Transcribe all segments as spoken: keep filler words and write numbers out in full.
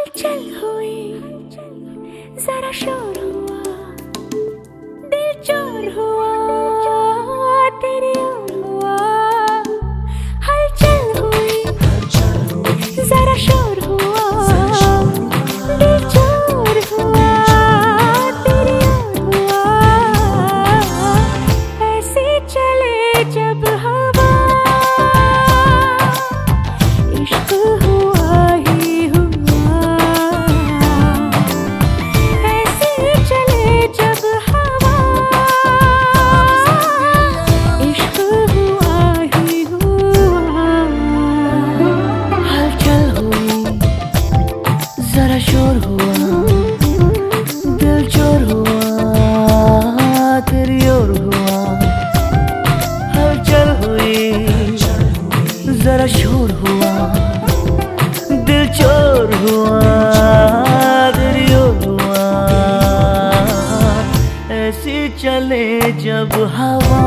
हलचल हुई, जरा शोर हुआ, दिल चोर हुआ, तेरी ओर हुआ। हलचल हुई, जरा शोर हुआ, दिल चोर हुआ, तेरी ओर हुआ। ऐसे चले जब हवा, इश्क हुआ ही हुआ। ऐसे चले जब हवा, इश्क हुआ ही हुआ। हलचल हुई, जरा शोर हुआ, दिल चोर हुआ, तेरी ओर हुआ। हलचल हुई, जरा शोर हुआ, दिल चोर हुआ, तेरी ओर हुआ। ऐसी चले जब हवा,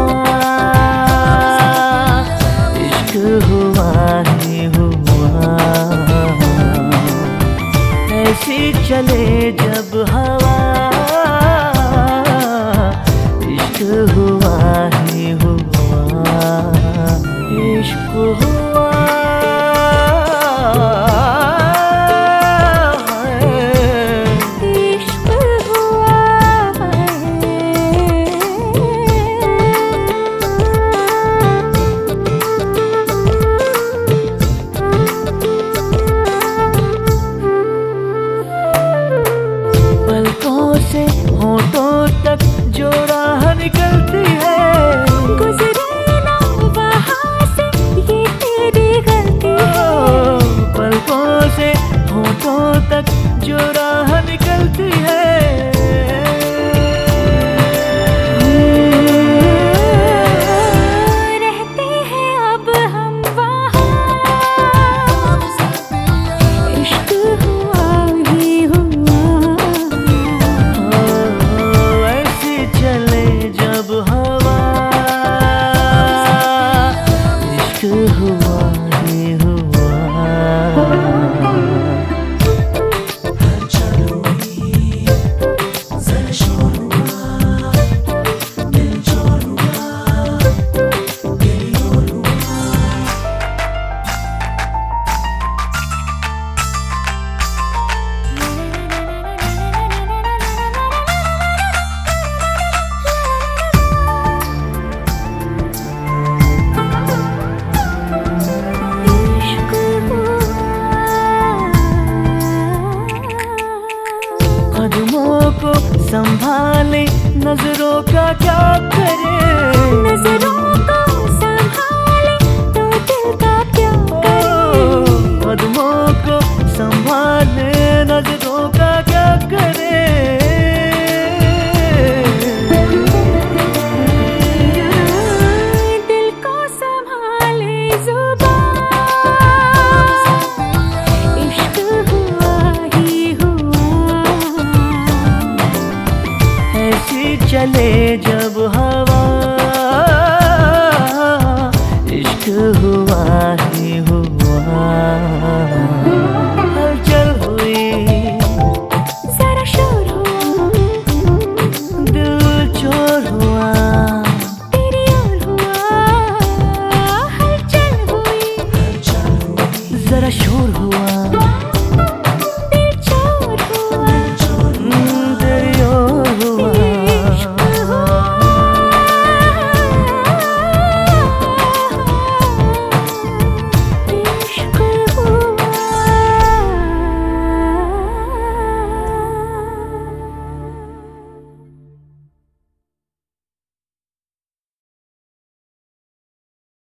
इश्क हुआ ही हुआ। ऐसी चले जब हवा, इश्क हुआ ही हुआ। इश्क हुआ से होठों तक जो राह निकलती है। गुजरे ना वहाँ से, ये तेरी गलती है। पलकों से होठों तक जो राह निकलती है। रहते हैं अब हम वहाँ, इश्क हुआ ही हुआ। हुआ ही हुआ। हलचल हुई, जरा शोर हुआ, दिल चोर हुआ, तेरी ओर हुआ। कदमों को संभाले, नजरों का क्या करे। नजरों को संभाले तो दिल का क्या करे। कदमों को संभाले, नजरों का क्या करे। दिल को संभाले जुबान, इश्क हुआ ही हुआ। ऐसी चले जब